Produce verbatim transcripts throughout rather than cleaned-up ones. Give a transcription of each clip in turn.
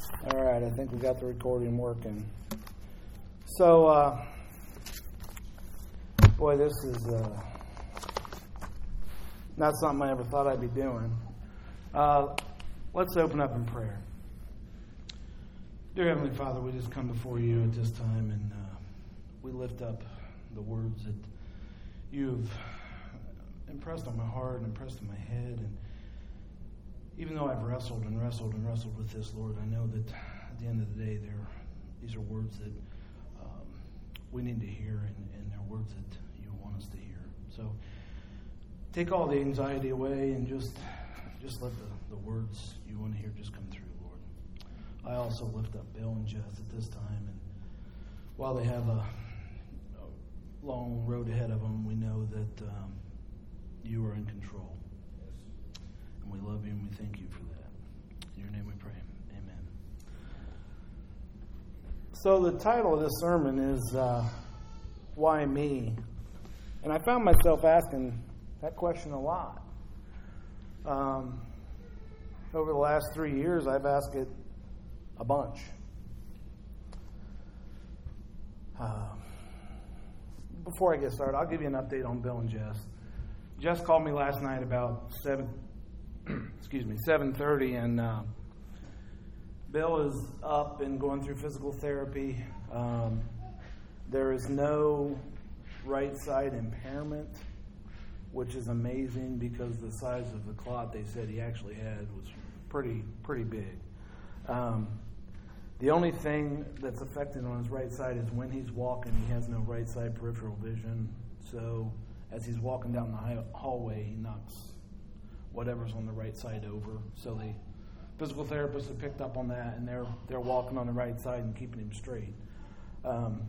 All right, I think we got the recording working. So, uh, boy, this is uh, not something I ever thought I'd be doing. Uh, let's open up in prayer. Dear Heavenly Father, we just come before you at this time, and uh, we lift up the words that you've impressed on my heart and impressed in my head. And even though I've wrestled and wrestled and wrestled with this, Lord, I know that at the end of the day, they're, these are words that um, we need to hear, and, and they're words that you want us to hear. So take all the anxiety away and just just let the, the words you want to hear just come through, Lord. I also lift up Bill and Jess at this time, and while they have a, a long road ahead of them, we know that um, you are in control. And we love you and we thank you for that. In your name we pray. Amen. So the title of this sermon is uh, Why Me? And I found myself asking that question a lot. Um, over the last three years, I've asked it a bunch. Uh, before I get started, I'll give you an update on Bill and Jess. Jess called me last night about seven. excuse me, seven thirty, and uh, Bill is up and going through physical therapy. Um, there is no right side impairment, which is amazing because the size of the clot they said he actually had was pretty pretty big. Um, the only thing that's affected on his right side is when he's walking, he has no right side peripheral vision. So as he's walking down the hallway, he knocks whatever's on the right side over. So the physical therapists have picked up on that, and they're they're walking on the right side and keeping him straight. Um,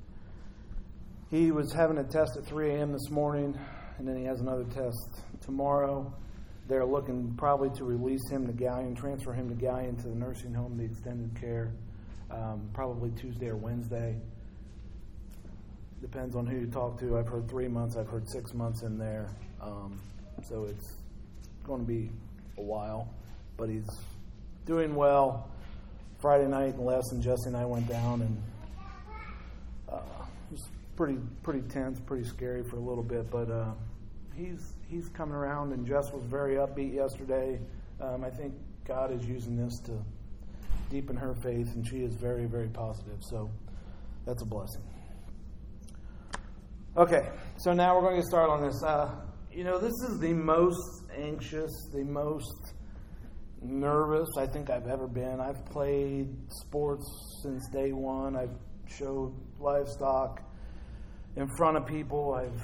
he was having a test at three a.m. this morning, and then he has another test tomorrow. They're looking probably to release him to Gallion, transfer him to Gallion to the nursing home, the extended care, um, probably Tuesday or Wednesday. Depends on who you talk to. I've heard three months. I've heard six months in there. Um, so it's going to be a while, but he's doing well. Friday night, Les and Jesse and I went down, and uh, it was pretty pretty tense, pretty scary for a little bit, but uh, he's he's coming around. And Jess was very upbeat yesterday. Um, I think God is using this to deepen her faith, and she is very very positive. So that's a blessing. Okay, so now we're going to get started on this. Uh, you know, this is the most anxious, the most nervous I think I've ever been. I've played sports since day one. I've showed livestock in front of people. I've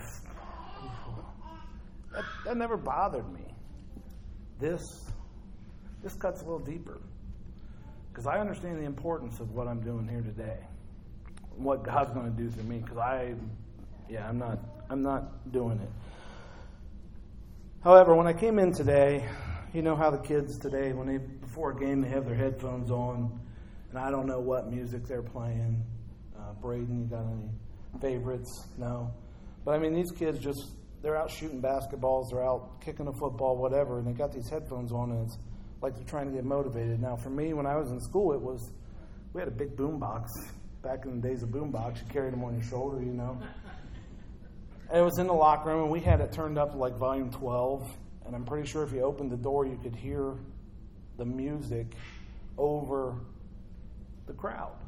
that, that never bothered me. This this cuts a little deeper because I understand the importance of what I'm doing here today, what God's going to do through me. Because I, yeah, I'm not I'm not doing it. However, when I came in today, you know how the kids today, when they before a game, they have their headphones on, and I don't know what music they're playing. Uh, Braden, you got any favorites? No. But I mean, these kids just, they're out shooting basketballs, they're out kicking a football, whatever, and they got these headphones on, and it's like they're trying to get motivated. Now, for me, when I was in school, it was, we had a big boom box. Back in the days of boom box, you carried them on your shoulder, you know. And it was in the locker room, and we had it turned up to like volume twelve. And I'm pretty sure if you opened the door, you could hear the music over the crowd.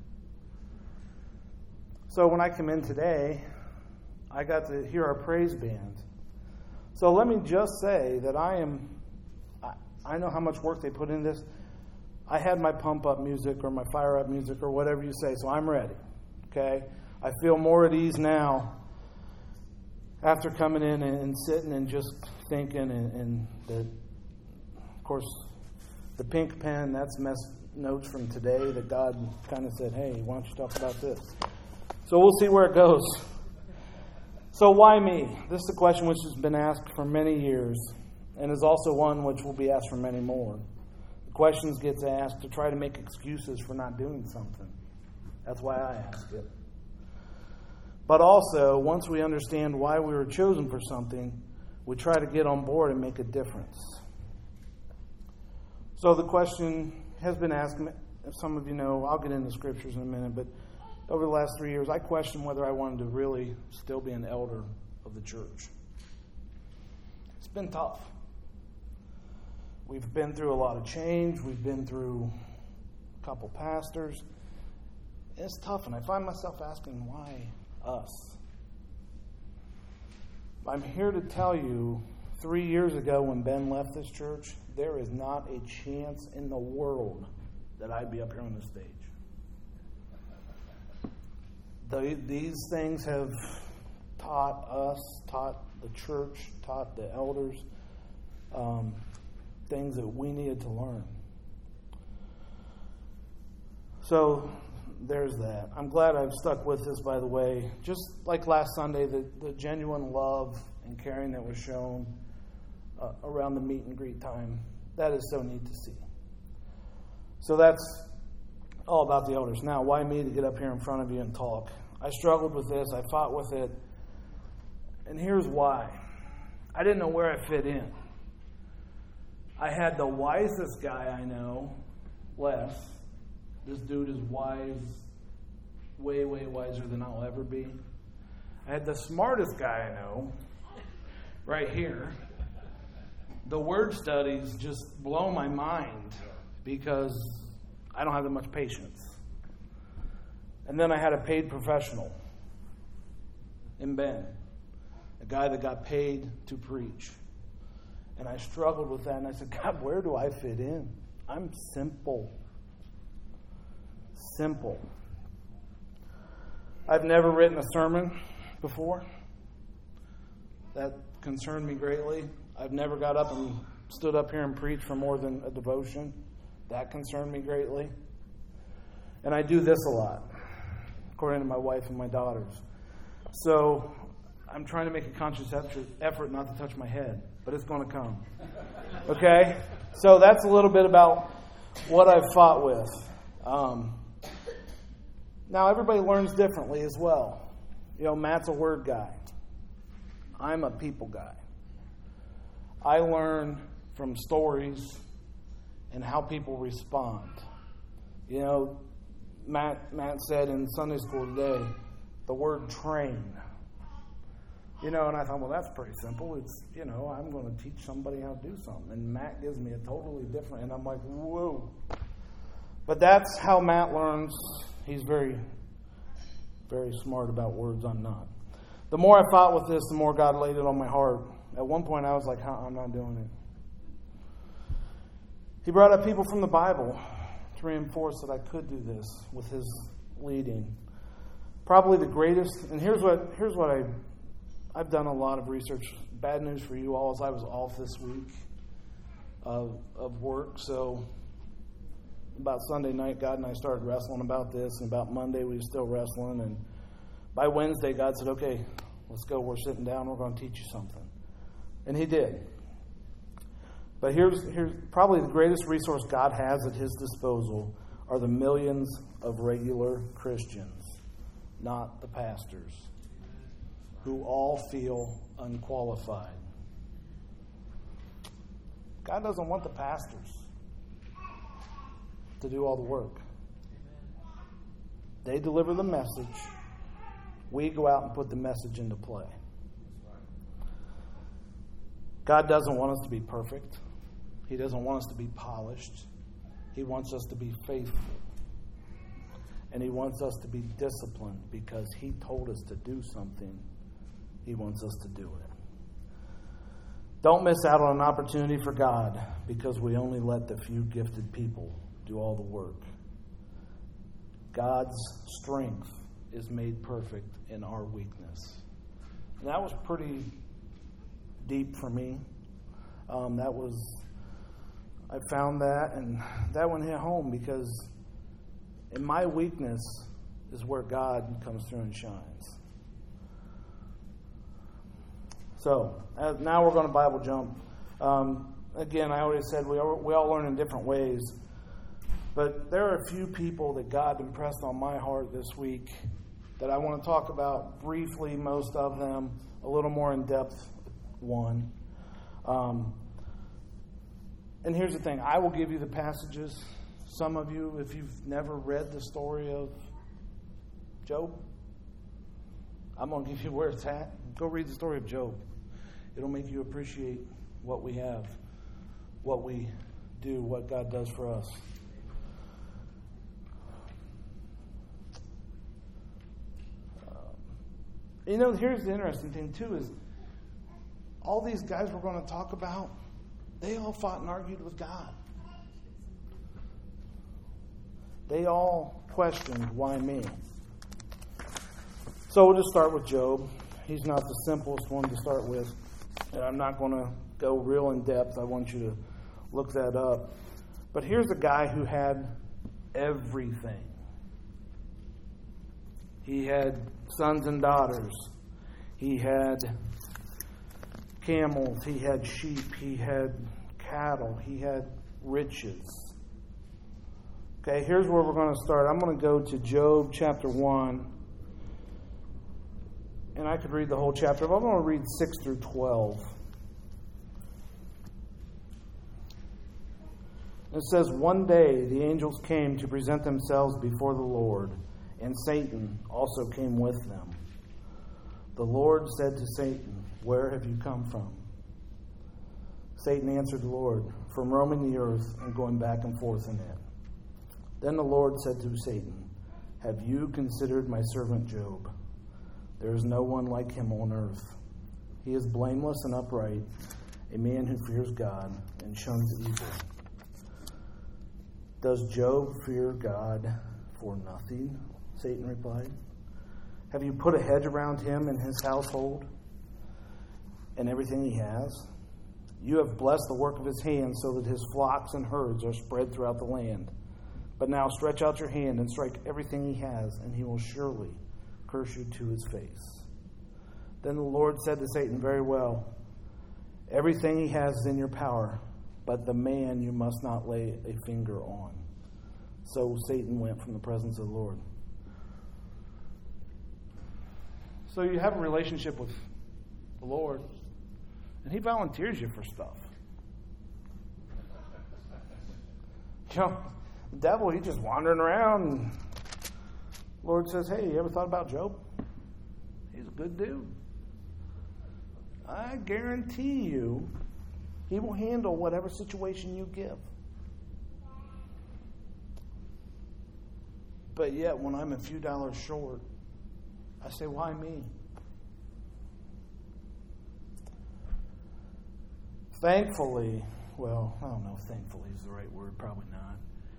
So when I come in today, I got to hear our praise band. So let me just say that I am, I, I know how much work they put into this. I had my pump up music or my fire up music or whatever you say, so I'm ready. Okay? I feel more at ease now after coming in and, and sitting and just thinking, and, and the, of course, the pink pen, that's mess notes from today that God kind of said, hey, why don't you talk about this? So we'll see where it goes. So why me? This is a question which has been asked for many years, and is also one which will be asked for many more. The questions gets asked to try to make excuses for not doing something. That's why I ask it. But also, once we understand why we were chosen for something, we try to get on board and make a difference. So the question has been asked if some of you know, I'll get into scriptures in a minute, but over the last three years, I questioned whether I wanted to really still be an elder of the church. It's been tough. We've been through a lot of change. We've been through a couple pastors. It's tough, and I find myself asking, why us? I'm here to tell you, three years ago when Ben left this church, there is not a chance in the world that I'd be up here on the stage. The, these things have taught us, taught the church, taught the elders, um, things that we needed to learn. So there's that. I'm glad I've stuck with this, by the way. Just like last Sunday, the, the genuine love and caring that was shown uh, around the meet and greet time, that is so neat to see. So that's all about the elders. Now, why me to get up here in front of you and talk? I struggled with this. I fought with it. And here's why. I didn't know where I fit in. I had the wisest guy I know, Les. This dude is wise, way, way wiser than I'll ever be. I had the smartest guy I know, right here. The word studies just blow my mind because I don't have that much patience. And then I had a paid professional in Ben, a guy that got paid to preach. And I struggled with that, and I said, God, where do I fit in? I'm simple. Simple. I've never written a sermon before. That concerned me greatly. I've never got up and stood up here and preached for more than a devotion. That concerned me greatly. And I do this a lot, according to my wife and my daughters. So I'm trying to make a conscious effort not to touch my head, but it's going to come. Okay? So that's a little bit about what I've fought with. Um, now, everybody learns differently as well. You know, Matt's a word guy. I'm a people guy. I learn from stories and how people respond. You know, Matt Matt said in Sunday school today, the word train. You know, and I thought, well, that's pretty simple. It's, you know, I'm going to teach somebody how to do something. And Matt gives me a totally different, and I'm like, whoa. But that's how Matt learns. He's very, very smart about words. I'm not. The more I fought with this, the more God laid it on my heart. At one point, I was like, huh, I'm not doing it. He brought up people from the Bible to reinforce that I could do this with his leading. Probably the greatest, and here's what here's what I, I've done a lot of research. Bad news for you all is I was off this week of, of work, so about Sunday night, God and I started wrestling about this, and about Monday we were still wrestling, and by Wednesday, God said, okay, let's go. We're sitting down. We're going to teach you something. And he did. But here's, here's probably the greatest resource God has at his disposal are the millions of regular Christians, not the pastors, who all feel unqualified. God doesn't want the pastors to do all the work. They deliver the message. We go out and put the message into play. God doesn't want us to be perfect. He doesn't want us to be polished. He wants us to be faithful. And he wants us to be disciplined because he told us to do something. He wants us to do it. Don't miss out on an opportunity for God because we only let the few gifted people do all the work. God's strength is made perfect in our weakness. And that was pretty deep for me. Um, that was, I found that, and that one hit home because in my weakness is where God comes through and shines. So, as, now we're going to Bible jump. Um, again, I already said we all, we all learn in different ways. But there are a few people that God impressed on my heart this week that I want to talk about briefly, most of them, a little more in depth, one. Um, and here's the thing. I will give you the passages some of you, if you've never read the story of Job, I'm going to give you where it's at. Go read the story of Job. It'll make you appreciate what we have, what we do, what God does for us. Um, you know, here's the interesting thing, too, is all these guys we're going to talk about, they all fought and argued with God. They all questioned, why me? So we'll just start with Job. He's not the simplest one to start with. And I'm not going to go real in depth. I want you to look that up. But here's a guy who had everything. He had sons and daughters. He had camels. He had sheep. He had cattle. He had riches. Okay, here's where we're going to start. I'm going to go to Job chapter one. And I could read the whole chapter, but I'm going to read six through twelve. It says, one day the angels came to present themselves before the Lord, and Satan also came with them. The Lord said to Satan, where have you come from? Satan answered the Lord, from roaming the earth and going back and forth in it. Then the Lord said to Satan, have you considered my servant Job? There is no one like him on earth. He is blameless and upright, a man who fears God and shuns evil. Does Job fear God for nothing? Satan replied. Have you put a hedge around him and his household and everything he has? You have blessed the work of his hands so that his flocks and herds are spread throughout the land. But now stretch out your hand and strike everything he has, and he will surely curse you to his face. Then the Lord said to Satan, very well, everything he has is in your power, but the man you must not lay a finger on. So Satan went from the presence of the Lord. So you have a relationship with the Lord, and he volunteers you for stuff. You know, the devil, he's just wandering around, and the Lord says, hey, you ever thought about Job? He's a good dude. I guarantee you he will handle whatever situation you give. But yet, when I'm a few dollars short, I say, why me? Thankfully, well, I don't know if thankfully is the right word, probably not.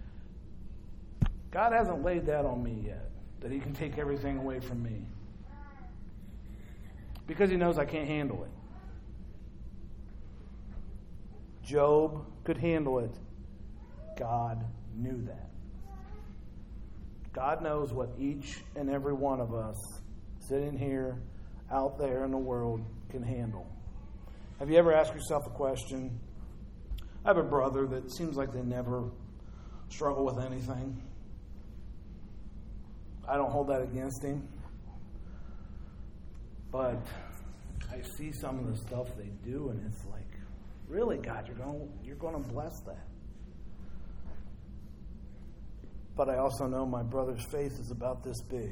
God hasn't laid that on me yet, that he can take everything away from me. Because he knows I can't handle it. Job could handle it. God knew that. God knows what each and every one of us sitting here, out there in the world, can handle. Have you ever asked yourself a question? I have a brother that seems like they never struggle with anything. I don't hold that against him. But I see some of the stuff they do, and it's like, really, God, you're going you're going to bless that. But I also know my brother's faith is about this big.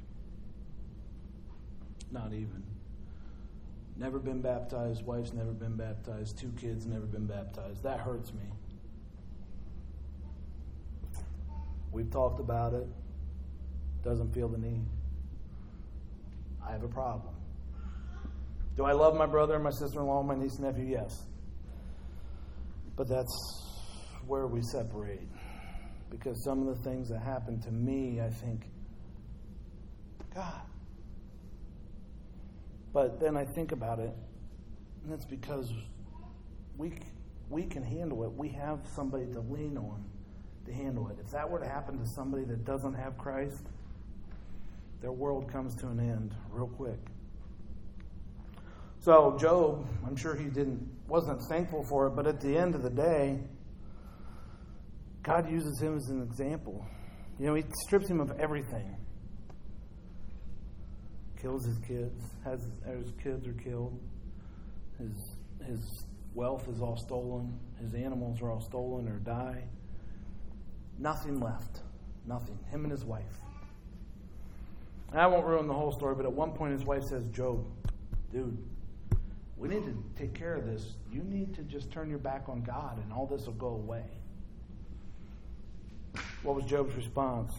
Not even. Never been baptized. Wife's never been baptized. Two kids never been baptized. That hurts me. We've talked about it. Doesn't feel the need. I have a problem. Do I love my brother and my sister-in-law and my niece and nephew? Yes. But that's where we separate. Because some of the things that happen to me, I think, God. But then I think about it, and it's because we we can handle it. We have somebody to lean on to handle it. If that were to happen to somebody that doesn't have Christ, their world comes to an end real quick. So Job, I'm sure he didn't wasn't thankful for it, but at the end of the day, God uses him as an example. You know, he strips him of everything. Kills his kids. Has his kids are killed. His his wealth is all stolen. His animals are all stolen or die. Nothing left. Nothing. Him and his wife. And I won't ruin the whole story, but at one point his wife says, Job, dude, we need to take care of this. You need to just turn your back on God and all this will go away. What was Job's response?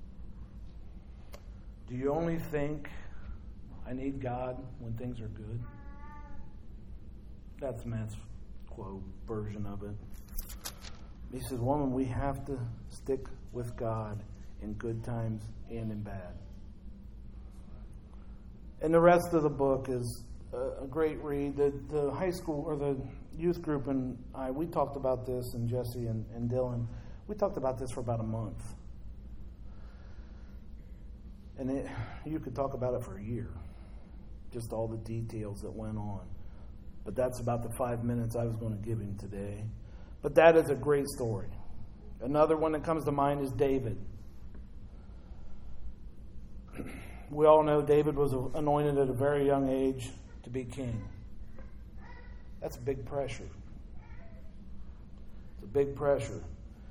Do you only think I need God when things are good? That's Matt's quote version of it. He says, woman, we have to stick with God in good times and in bad. And the rest of the book is a great read. The, the high school or the youth group and I, we talked about this, and Jesse and, and Dylan, we talked about this for about a month. And it, you could talk about it for a year, just all the details that went on. But that's about the five minutes I was going to give him today. But that is a great story. Another one that comes to mind is David. We all know David was anointed at a very young age to be king. That's big pressure. It's a big pressure.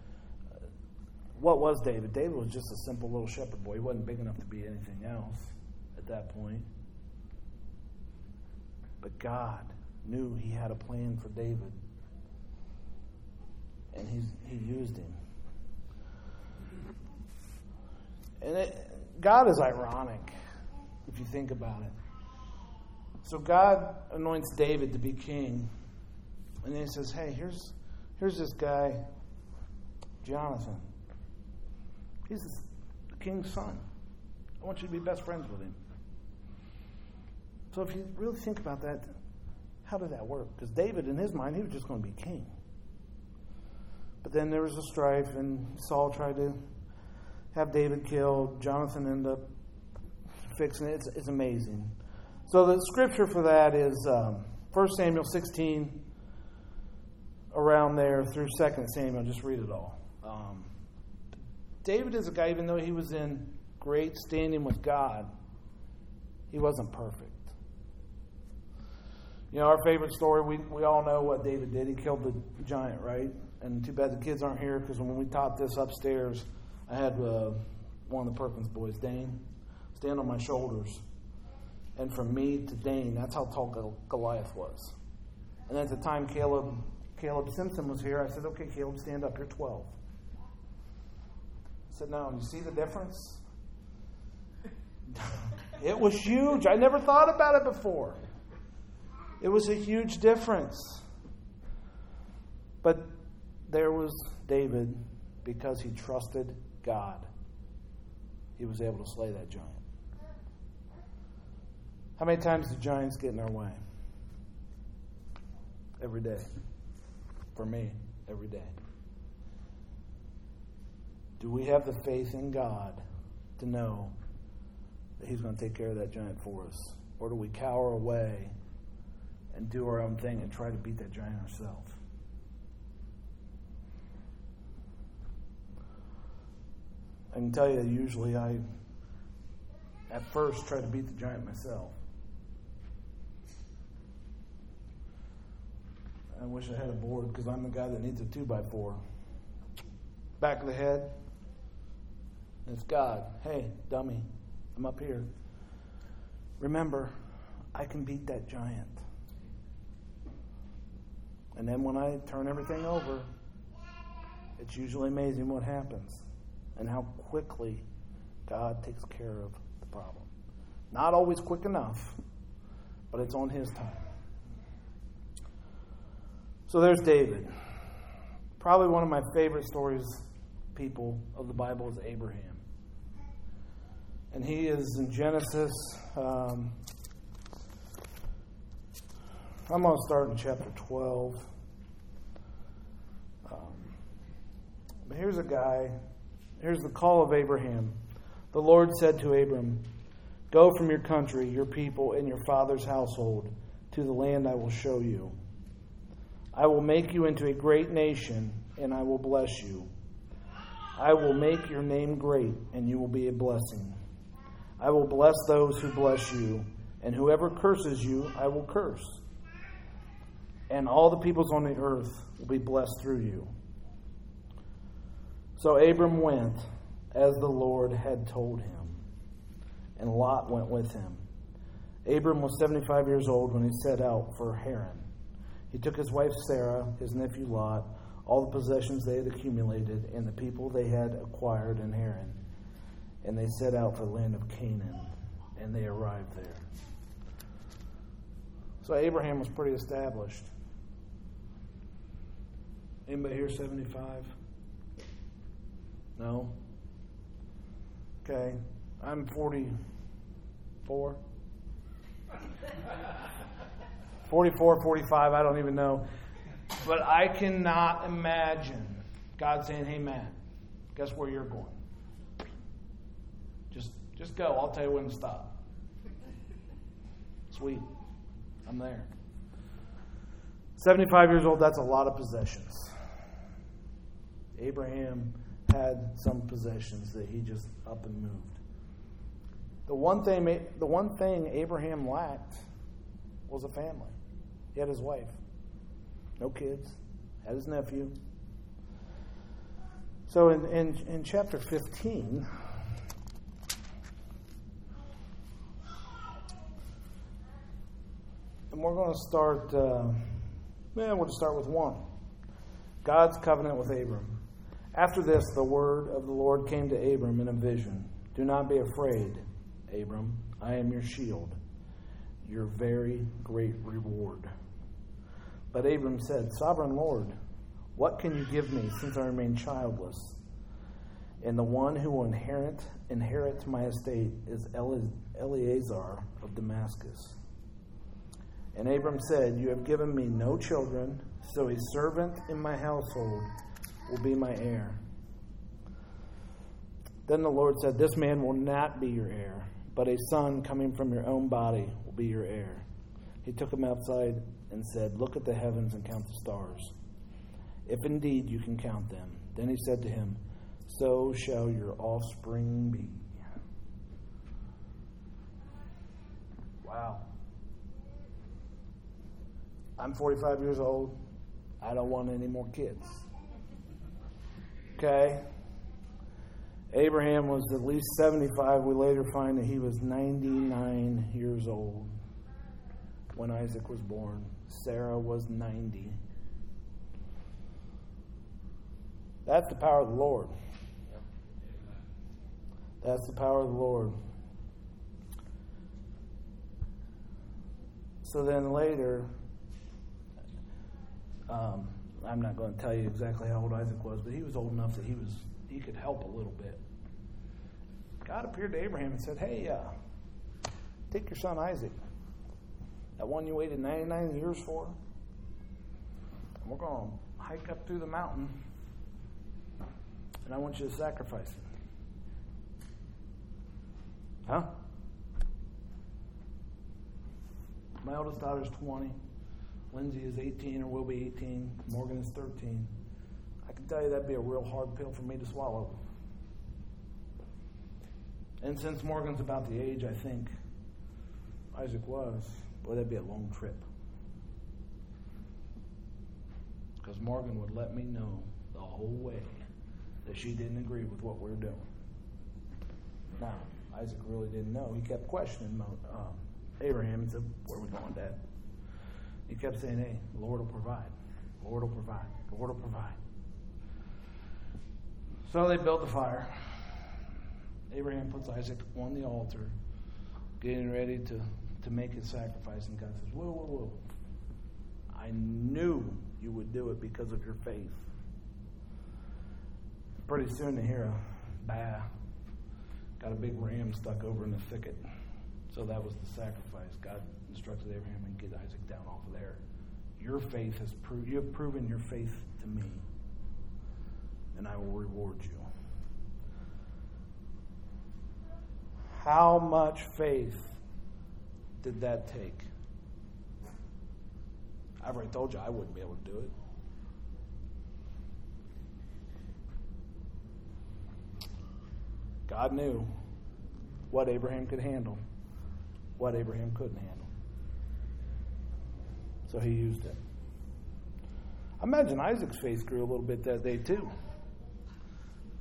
What was David? David was just a simple little shepherd boy. He wasn't big enough to be anything else at that point. But God knew he had a plan for David. And he's, he used him. And it, God is ironic, if you think about it. So God anoints David to be king. And then he says, hey, here's, here's this guy, Jonathan. He's the king's son. I want you to be best friends with him. So if you really think about that, how did that work? Because David, in his mind, he was just going to be king. But then there was a strife, and Saul tried to have David killed. Jonathan ended up fixing it. It's, it's amazing. So the scripture for that is um, First Samuel sixteen, around there, through Second Samuel. Just read it all. Um, David is a guy, even though he was in great standing with God, he wasn't perfect. You know, our favorite story, we, we all know what David did. He killed the giant, right? And too bad the kids aren't here, because when we taught this upstairs, I had uh, one of the Perkins boys, Dane, stand on my shoulders. And from me to Dane, that's how tall Goliath was. And at the time Caleb Caleb Simpson was here, I said, okay, Caleb, stand up. You're twelve. I said, now, you see the difference? It was huge. I never thought about it before. It was a huge difference. But there was David, because he trusted God. He was able to slay that giant. How many times do giants get in our way? Every day. For me, every day. Do we have the faith in God to know that He's going to take care of that giant for us? Or do we cower away and do our own thing and try to beat that giant ourselves? I can tell you, usually I, at first, try to beat the giant myself. I wish I had a board, because I'm the guy that needs a two by four. Back of the head. It's God. Hey, dummy, I'm up here. Remember, I can beat that giant. And then when I turn everything over, it's usually amazing what happens and how quickly God takes care of the problem. Not always quick enough, but it's on His time. So there's David. Probably one of my favorite stories, people, of the Bible is Abraham. And he is in Genesis. Um, I'm going to start in chapter twelve. Um, but here's a guy. Here's the call of Abraham. The Lord said to Abram, "Go from your country, your people, and your father's household to the land I will show you. I will make you into a great nation, and I will bless you. I will make your name great, and you will be a blessing. I will bless those who bless you, and whoever curses you, I will curse. And all the peoples on the earth will be blessed through you." So Abram went as the Lord had told him, and Lot went with him. Abram was seventy-five years old when he set out for Haran. He took his wife Sarah, his nephew Lot, all the possessions they had accumulated, and the people they had acquired in Haran. And they set out for the land of Canaan, and they arrived there. So Abraham was pretty established. Anybody here seventy-five? No? Okay. I'm forty-four. forty-four, forty-five, I don't even know. But I cannot imagine God saying, hey, Matt, guess where you're going? Just, just go. I'll tell you when to stop. Sweet. I'm there. seventy-five years old, that's a lot of possessions. Abraham had some possessions that he just up and moved. The one thing, the one thing Abraham lacked was a family. He had his wife. No kids. Had his nephew. So in, in, in chapter fifteen, and we're going to start, uh, yeah, we'll just start with one. God's covenant with Abram. After this, the word of the Lord came to Abram in a vision. Do not be afraid, Abram. I am your shield, your very great reward. But Abram said, Sovereign Lord, what can you give me since I remain childless? And the one who will inherit, inherit my estate is Eleazar of Damascus. And Abram said, You have given me no children, so a servant in my household will be my heir. Then the Lord said, This man will not be your heir, but a son coming from your own body will be your heir. He took him outside and said, Look at the heavens and count the stars, if indeed you can count them. Then he said to him, So shall your offspring be. Wow. I'm forty-five years old. I don't want any more kids. Okay? Abraham was at least seventy-five. We later find that he was ninety-nine years old when Isaac was born. Sarah was ninety. That's the power of the Lord. That's the power of the Lord. So then later, um, I'm not going to tell you exactly how old Isaac was, but he was old enough that he was he could help a little bit. God appeared to Abraham and said, Hey, uh, take your son Isaac, that one you waited ninety-nine years for, and we're going to hike up through the mountain, and I want you to sacrifice him. Huh? My oldest daughter's twenty. Lindsay is eighteen or will be eighteen. Morgan is thirteen. I can tell you that'd be a real hard pill for me to swallow. And since Morgan's about the age I think Isaac was, boy, that'd be a long trip. Because Morgan would let me know the whole way that she didn't agree with what we were doing. Now, Isaac really didn't know. He kept questioning uh, Abraham and said, Where are we going, Dad? He kept saying, Hey, the Lord will provide. The Lord will provide. The Lord will provide. So they built the fire. Abraham puts Isaac on the altar, getting ready to, to make his sacrifice. And God says, Whoa, whoa, whoa. I knew you would do it because of your faith. Pretty soon they hear a bah. Got a big ram stuck over in the thicket. So that was the sacrifice. God instructed Abraham and get Isaac down off of there. Your faith has proved, you have proven your faith to me, and I will reward you. How much faith did that take? I've already told you I wouldn't be able to do it. God knew what Abraham could handle, what Abraham couldn't handle. So he used it. I imagine Isaac's faith grew a little bit that day too.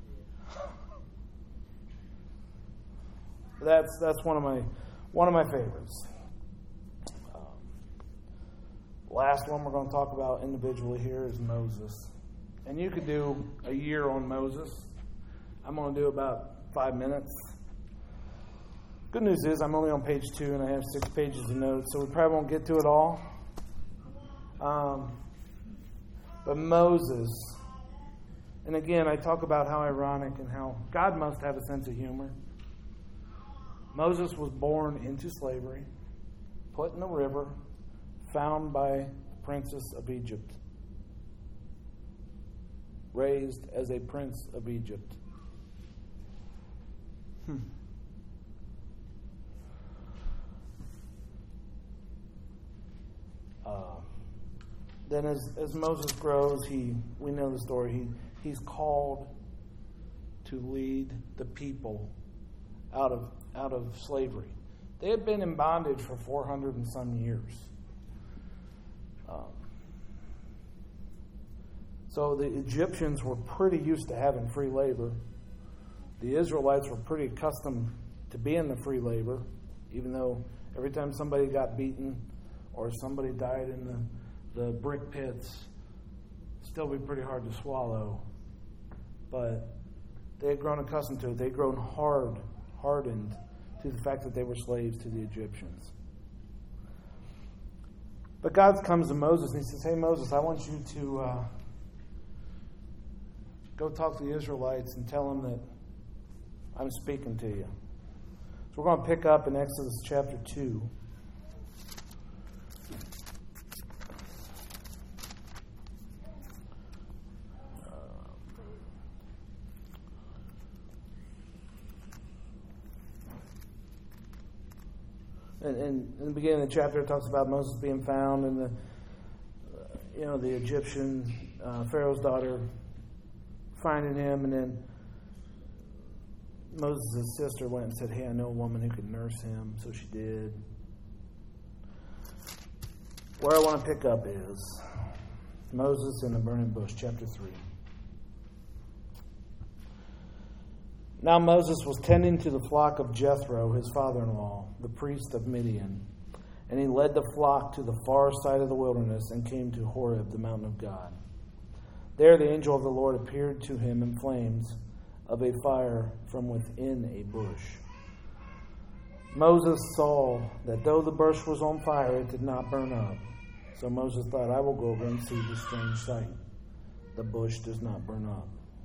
That's that's one of my one of my favorites. Um, last one we're going to talk about individually here is Moses. And you could do a year on Moses. I'm going to do about five minutes. Good news is I'm only on page two and I have six pages of notes, so we probably won't get to it all. Um, but Moses, and again, I talk about how ironic and how God must have a sense of humor. Moses was born into slavery, put in the river, found by the princess of Egypt, raised as a prince of Egypt. Hmm. Uh, then as, as Moses grows, he we know the story. He he's called to lead the people out of out of slavery. They had been in bondage for four hundred and some years. Um, so the Egyptians were pretty used to having free labor. The Israelites were pretty accustomed to being the free labor, even though every time somebody got beaten or somebody died in the, the brick pits, it'd still be pretty hard to swallow. But they had grown accustomed to it. They'd grown hard, hardened to the fact that they were slaves to the Egyptians. But God comes to Moses and he says, hey, Moses, I want you to uh, go talk to the Israelites and tell them that I'm speaking to you. So we're going to pick up in Exodus chapter two. And, and in the beginning of the chapter, it talks about Moses being found and the, uh, you know, the Egyptian uh, Pharaoh's daughter finding him, and then Moses' sister went and said, hey, I know a woman who can nurse him, so she did. Where I want to pick up is Moses in the burning bush, chapter three. Now Moses was tending to the flock of Jethro, his father-in-law, the priest of Midian. And he led the flock to the far side of the wilderness and came to Horeb, the mountain of God. There the angel of the Lord appeared to him in flames of a fire from within a bush. Moses saw that though the bush was on fire, it did not burn up. So Moses thought, I will go over and see this strange sight. The bush does not burn up.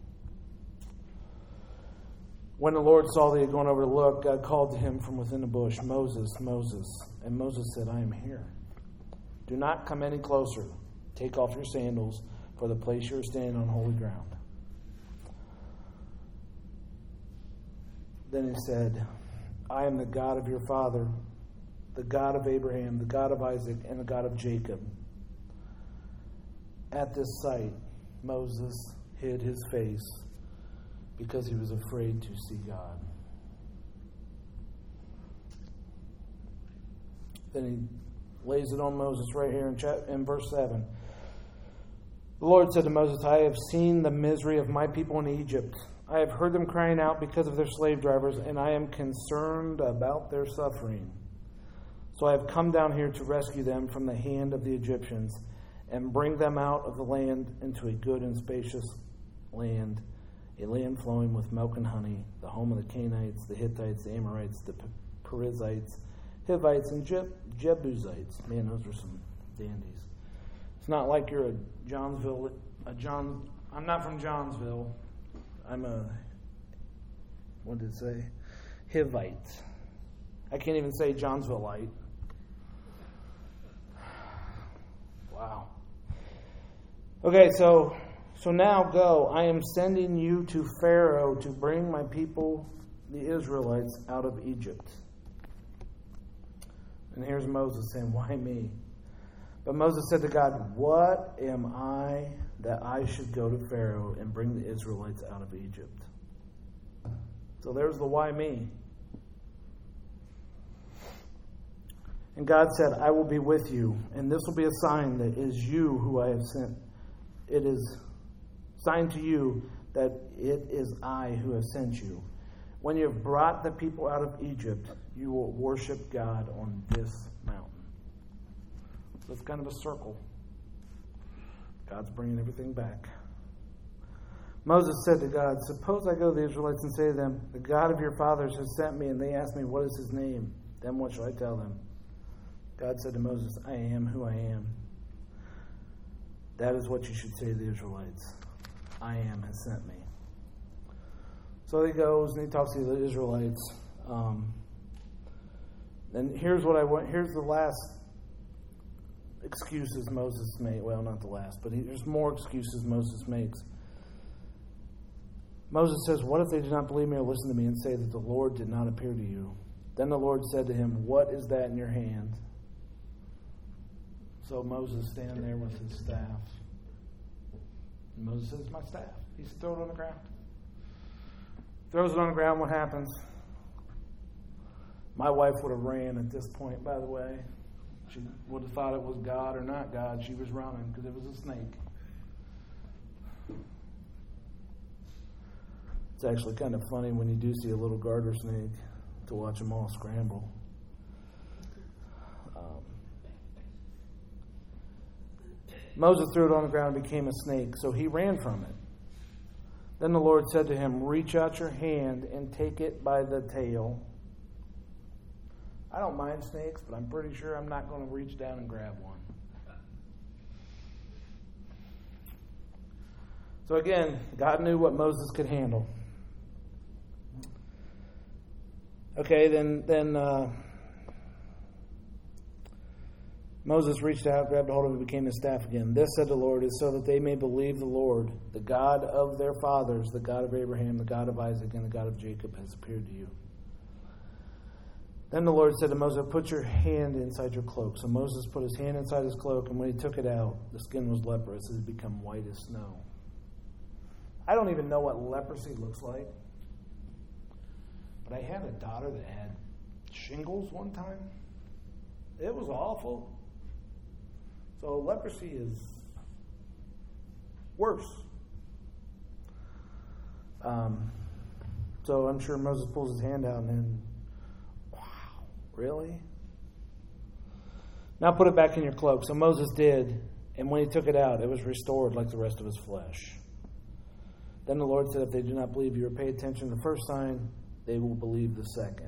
When the Lord saw that he had gone over to look, God called to him from within the bush, Moses, Moses. And Moses said, I am here. Do not come any closer. Take off your sandals, for the place you are standing on holy ground. Then he said, I am the God of your father, the God of Abraham, the God of Isaac, and the God of Jacob. At this sight, Moses hid his face because he was afraid to see God. Then he lays it on Moses right here in, chapter, in verse seven. The Lord said to Moses, I have seen the misery of my people in Egypt. I have heard them crying out because of their slave drivers, and I am concerned about their suffering. So I have come down here to rescue them from the hand of the Egyptians and bring them out of the land into a good and spacious land, a land flowing with milk and honey, the home of the Canaanites, the Hittites, the Amorites, the Perizzites, Hivites, and Jeb- Jebusites. Man, those are some dandies. It's not like you're a Johnsville, a John. I'm not from Johnsville. I'm a, what did it say? Hivite. I can't even say Johnsvilleite. Wow. Okay, so so now go. I am sending you to Pharaoh to bring my people, the Israelites, out of Egypt. And here's Moses saying, why me? But Moses said to God, what am I that I should go to Pharaoh and bring the Israelites out of Egypt? So there's the why me. And God said, I will be with you, and this will be a sign that it is you who I have sent. It is sign to you that it is I who have sent you. when you have brought the people out of Egypt, you will worship God on this mountain. So it's kind of a circle. God's bringing everything back. Moses said to God, suppose I go to the Israelites and say to them, the God of your fathers has sent me, and they ask me, what is his name? Then what shall I tell them? God said to Moses, I am who I am. That is what you should say to the Israelites. I am has sent me. So he goes and he talks to the Israelites. Um, and here's what I want. Here's the last excuses Moses made. Well, not the last, but there's more excuses Moses makes. Moses says, what if they do not believe me or listen to me and say that the Lord did not appear to you? Then the Lord said to him, what is that in your hand? So Moses standing there with his staff. And Moses says, my staff. He said, throw it on the ground. Throws it on the ground, what happens? My wife would have ran at this point, by the way. She would have thought it was God or not God. She was running because it was a snake. It's actually kind of funny when you do see a little garter snake to watch them all scramble. Um, Moses threw it on the ground and became a snake, so he ran from it. Then the Lord said to him, reach out your hand and take it by the tail. I don't mind snakes, but I'm pretty sure I'm not going to reach down and grab one. So again, God knew what Moses could handle. Okay, then then uh, Moses reached out, grabbed a hold of it, and became his staff again. This, said the Lord, is so that they may believe the Lord, the God of their fathers, the God of Abraham, the God of Isaac, and the God of Jacob, has appeared to you. Then the Lord said to Moses, put your hand inside your cloak. So Moses put his hand inside his cloak, and when he took it out, the skin was leprous. It had become white as snow. I don't even know what leprosy looks like. But I had a daughter that had shingles one time. It was awful. So leprosy is worse. Um, so I'm sure Moses pulls his hand out and then, wow, really? Now put it back in your cloak. So Moses did, and when he took it out, it was restored like the rest of his flesh. Then the Lord said, if they do not believe you or pay attention to the first sign, they will believe the second.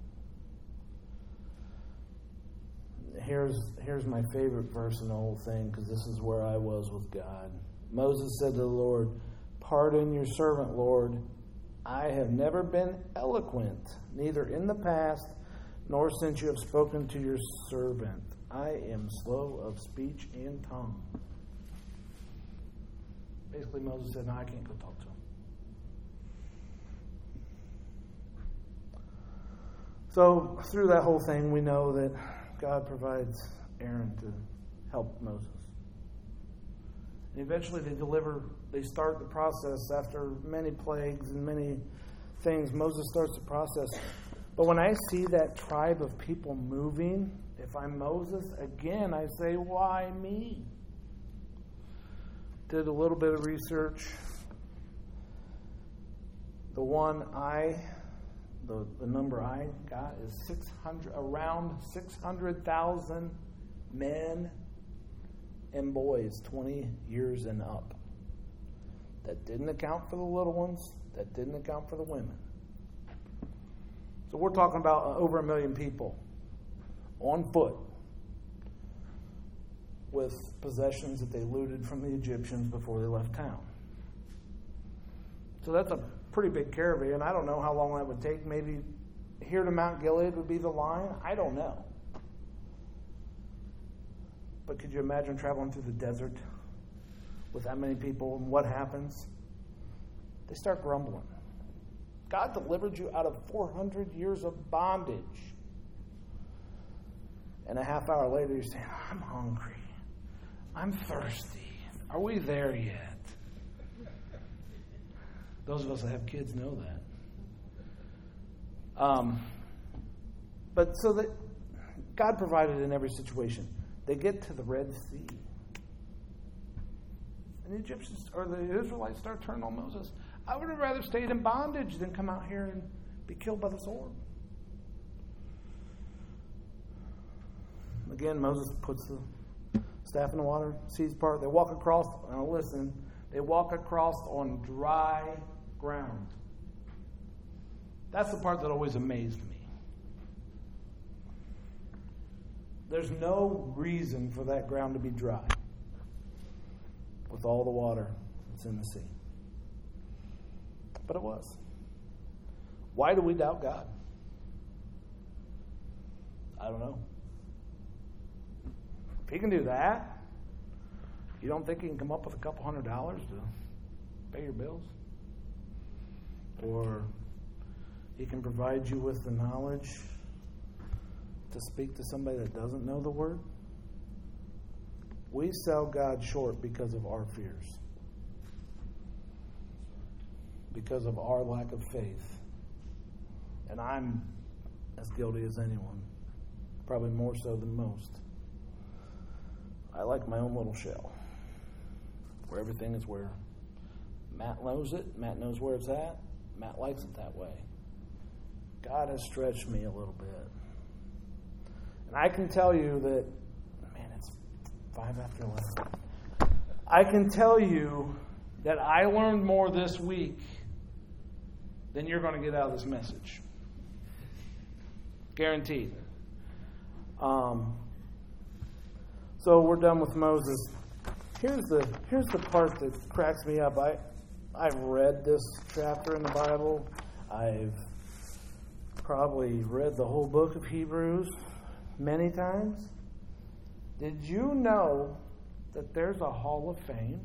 Here's, here's my favorite verse in the whole thing, because this is where I was with God. Moses said to the Lord, pardon your servant, Lord. I have never been eloquent, neither in the past, nor since you have spoken to your servant. I am slow of speech and tongue. Basically, Moses said, no, I can't go talk to him. So, through that whole thing, we know that God provides Aaron to help Moses. And eventually they deliver, they start the process after many plagues and many things. Moses starts the process. But when I see that tribe of people moving, if I'm Moses, again, I say, why me? Did a little bit of research. The one I, the, the number I got is six hundred, around six hundred thousand men and boys twenty years and up. That didn't account for the little ones. That didn't account for the women. So we're talking about over a million people on foot with possessions that they looted from the Egyptians before they left town. So that's a pretty big caravan. I don't know how long that would take. Maybe here to Mount Gilead would be the line. I don't know. But could you imagine traveling through the desert with that many people, and what happens? They start grumbling. God delivered you out of four hundred years of bondage. And a half hour later, you're saying, I'm hungry. I'm thirsty. Are we there yet? Those of us that have kids know that. Um, but so that God provided in every situation. They get to the Red Sea. And the Egyptians, or the Israelites, start turning on Moses. I would have rather stayed in bondage than come out here and be killed by the sword. Again, Moses puts the staff in the water, sees part. They walk across, now listen, they walk across on dry ground. That's the part that always amazed me. There's no reason for that ground to be dry with all the water that's in the sea. But it was. Why do we doubt God? I don't know. If he can do that, you don't think he can come up with a couple hundred dollars to pay your bills? Or he can provide you with the knowledge to speak to somebody that doesn't know the word? We sell God short because of our fears, because of our lack of faith. And I'm as guilty as anyone, probably more so than most. I like my own little shell, where everything is where Matt knows it, Matt knows where it's at, Matt likes it that way. God has stretched me a little bit. And I can tell you that, man, it's five after eleven. I can tell you that I learned more this week than you're going to get out of this message. Guaranteed. Um, so we're done with Moses. Here's the here's the part that cracks me up. I I've read this chapter in the Bible. I've probably read the whole book of Hebrews many times. Did you know that there's a Hall of Fame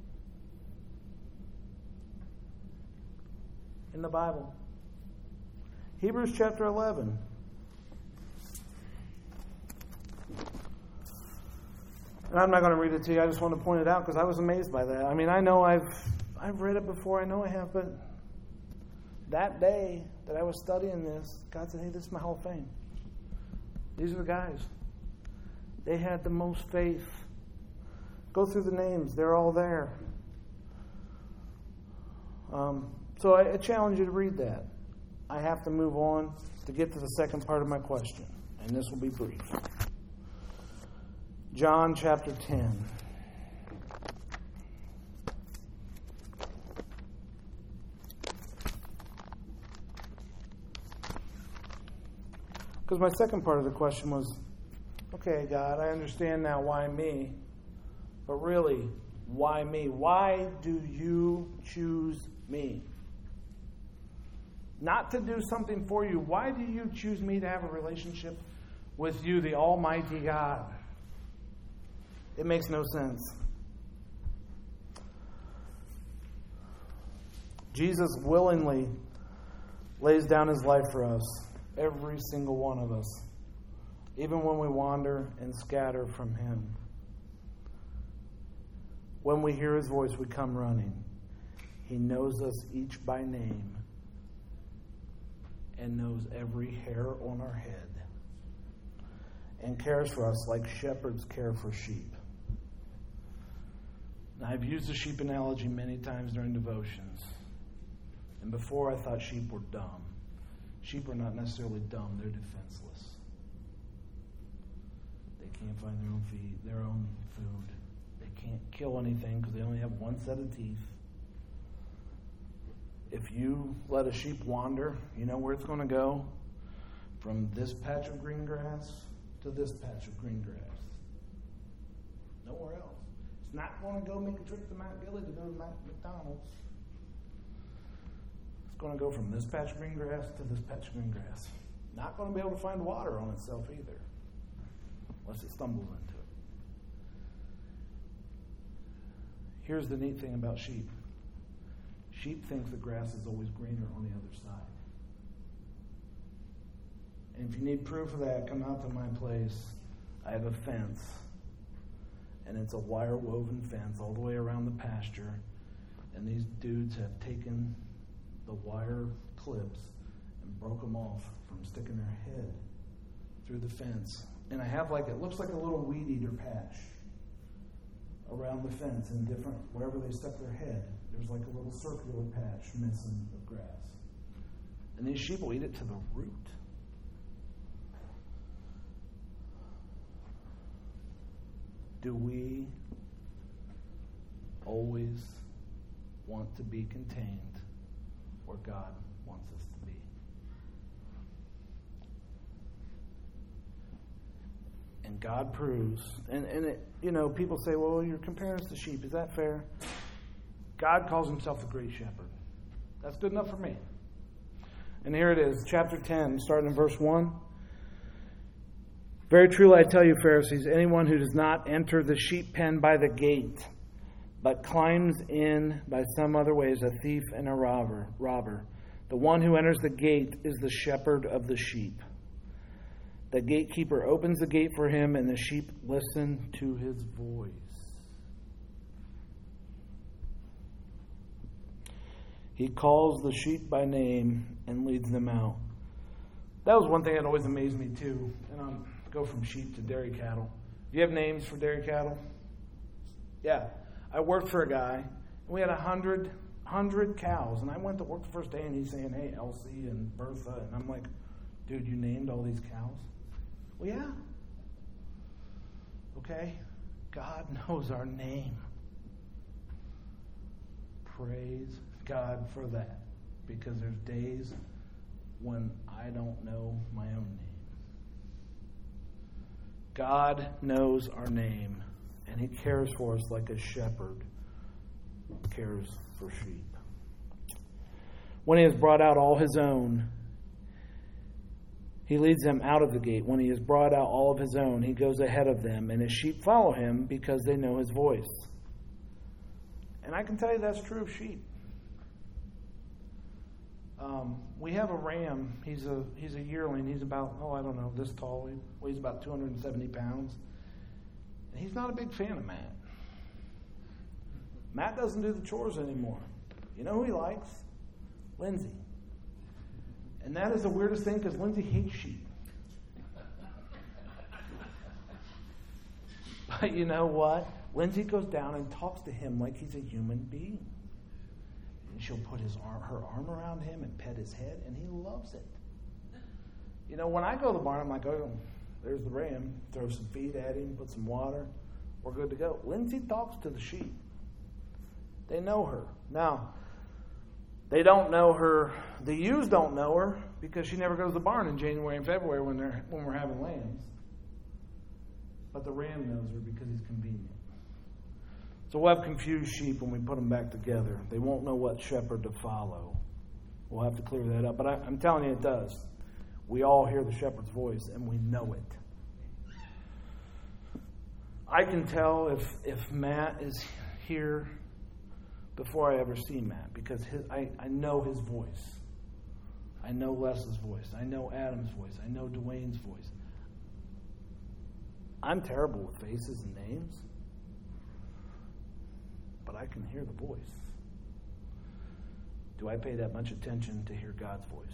in the Bible? Hebrews chapter eleven. And I'm not going to read it to you. I just want to point it out because I was amazed by that. I mean, I know I've I've read it before. I know I have, but that day that I was studying this, God said, "Hey, this is my Hall of Fame. These are the guys. They had the most faith. Go through the names. They're all there." Um, so I, I challenge you to read that. I have to move on to get to the second part of my question, and this will be brief. John chapter ten. Because my second part of the question was, okay, God, I understand now why me, but really, why me? Why do you choose me? Not to do something for you. Why do you choose me to have a relationship with you, the Almighty God? It makes no sense. Jesus willingly lays down his life for us, every single one of us, even when we wander and scatter from him. When we hear his voice, we come running. He knows us each by name and knows every hair on our head and cares for us like shepherds care for sheep. Now, I've used the sheep analogy many times during devotions. And before I thought sheep were dumb. Sheep are not necessarily dumb, they're defenseless. They can't find their own feed, their own food. They can't kill anything because they only have one set of teeth. If you let a sheep wander, you know where it's going to go? From this patch of green grass to this patch of green grass. Nowhere else. It's not going to go make a trip to Mount Gilead to go to McDonald's. It's going to go from this patch of green grass to this patch of green grass. Not going to be able to find water on itself either, unless it stumbles into it. Here's the neat thing about sheep. Sheep think the grass is always greener on the other side. And if you need proof of that, come out to my place. I have a fence. And it's a wire-woven fence all the way around the pasture. And these dudes have taken the wire clips and broke them off from sticking their head through the fence. And I have like, it looks like a little weed eater patch around the fence and different, wherever they stuck their head, there's like a little circular patch missing of grass. And these sheep will eat it to the root. Do we always want to be contained where God wants us to be? And God proves, and, and it, you know, people say, well, you're comparing us to sheep. Is that fair? God calls himself the great shepherd. That's good enough for me. And here it is, chapter ten, starting in verse one. Very truly I tell you, Pharisees, anyone who does not enter the sheep pen by the gate, but climbs in by some other way is a thief and a robber. robber. The one who enters the gate is the shepherd of the sheep. The gatekeeper opens the gate for him, and the sheep listen to his voice. He calls the sheep by name and leads them out. That was one thing that always amazed me too. And I'll go from sheep to dairy cattle. Do you have names for dairy cattle? Yeah. I worked for a guy, and we had a hundred, hundred cows. And I went to work the first day, and he's saying, hey, Elsie and Bertha. And I'm like, dude, you named all these cows? Well, yeah. Okay. God knows our name. Praise God for that. Because there's days when I don't know my own name. God knows our name, and he cares for us like a shepherd cares for sheep. When he has brought out all his own, he leads them out of the gate. When he has brought out all of his own, he goes ahead of them, and his sheep follow him because they know his voice. And I can tell you that's true of sheep. Um, we have a ram. He's a he's a yearling. He's about, oh, I don't know, this tall. He weighs about two hundred seventy pounds. And he's not a big fan of Matt. Matt doesn't do the chores anymore. You know who he likes? Lindsay. And that is the weirdest thing because Lindsay hates sheep. But you know what? Lindsay goes down and talks to him like he's a human being. And she'll put his arm, her arm around him and pet his head, and he loves it. You know, when I go to the barn, I'm like, oh, there's the ram. Throw some feed at him, put some water. We're good to go. Lindsay talks to the sheep. They know her. Now, they don't know her. The ewes don't know her because she never goes to the barn in January and February when they're when we're having lambs. But the ram knows her because he's convenient. So we'll have confused sheep when we put them back together. They won't know what shepherd to follow. We'll have to clear that up. But I, I'm telling you, it does. We all hear the shepherd's voice, and we know it. I can tell if, if Matt is here before I ever see Matt, because his, I, I know his voice. I know Les's voice. I know Adam's voice. I know Dwayne's voice. I'm terrible with faces and names, but I can hear the voice. Do I pay that much attention to hear God's voice?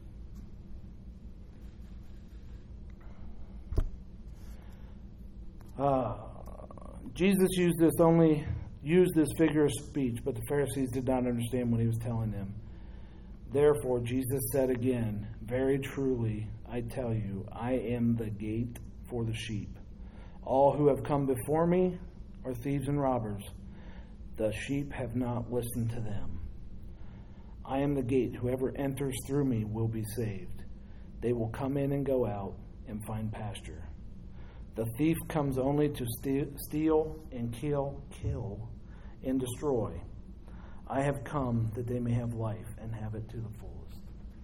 Uh, Jesus used this only used this figure of speech, but the Pharisees did not understand what he was telling them. Therefore, Jesus said again, very truly, I tell you, I am the gate for the sheep. All who have come before me are thieves and robbers. The sheep have not listened to them. I am the gate. Whoever enters through me will be saved. They will come in and go out and find pasture. The thief comes only to steal and kill, kill, and destroy. I have come that they may have life and have it to the fullest.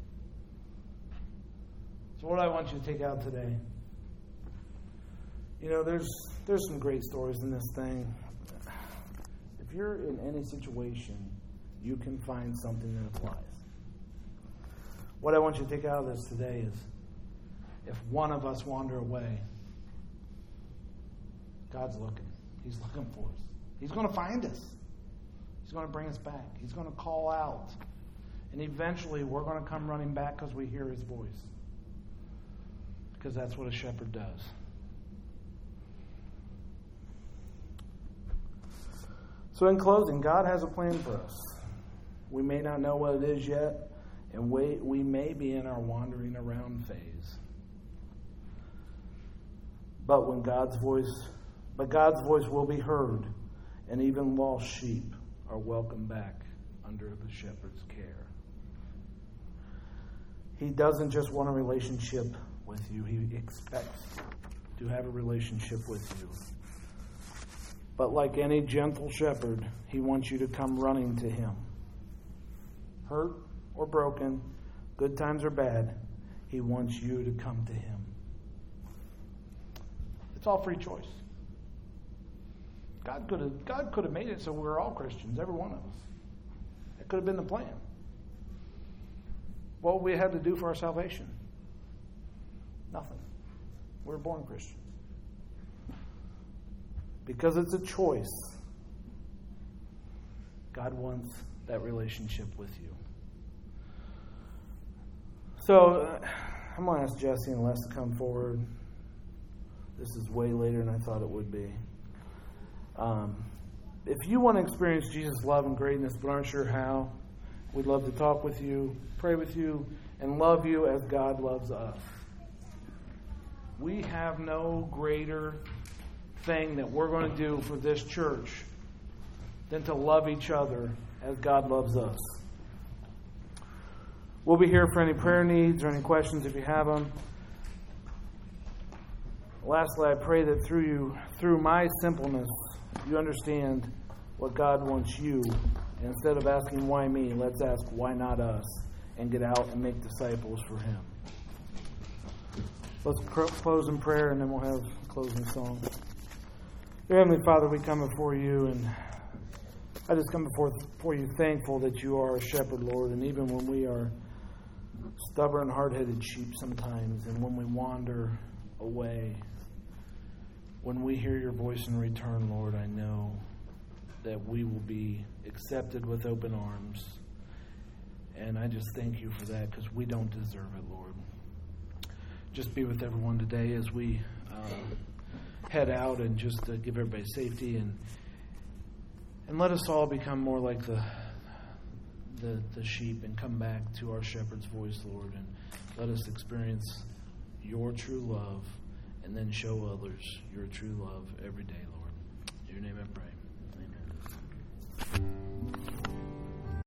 So what I want you to take out today, you know, there's there's some great stories in this thing. If you're in any situation, you can find something that applies. What I want you to take out of this today is, if one of us wander away, God's looking. He's looking for us. He's going to find us. He's going to bring us back. He's going to call out. And eventually we're going to come running back because we hear his voice. Because that's what a shepherd does. So in closing, God has a plan for us. We may not know what it is yet, And we, we may be in our wandering around phase. But when God's voice, but God's voice will be heard, and even lost sheep are welcomed back under the shepherd's care. He doesn't just want a relationship with you. He expects to have a relationship with you. But like any gentle shepherd, he wants you to come running to him. Hurt or broken, good times or bad, he wants you to come to him. It's all free choice. God could have God could have made it so we were all Christians, every one of us. That could have been the plan. What we had to do for our salvation? Nothing. We were born Christians. Because it's a choice. God wants that relationship with you. So, uh, I'm going to ask Jesse and Les to come forward. This is way later than I thought it would be. Um, if you want to experience Jesus' love and greatness but aren't sure how, we'd love to talk with you, pray with you, and love you as God loves us. We have no greater thing that we're going to do for this church than to love each other as God loves us. We'll be here for any prayer needs or any questions if you have them. Lastly, I pray that through you, through my simpleness, you understand what God wants you. And instead of asking why me, let's ask why not us, and get out and make disciples for him. Let's close in prayer, and then we'll have a closing song. Dear Heavenly Father, we come before you, and I just come before, before you thankful that you are a shepherd, Lord, and even when we are stubborn, hard-headed sheep sometimes, and when we wander away, when we hear your voice in return, Lord, I know that we will be accepted with open arms. And I just thank you for that, because we don't deserve it, Lord. Just be with everyone today as we uh, head out, and just uh, give everybody safety, and and let us all become more like the, the the sheep and come back to our shepherd's voice, Lord, and let us experience your true love, and then show others your true love every day, Lord. In your name I pray. Amen.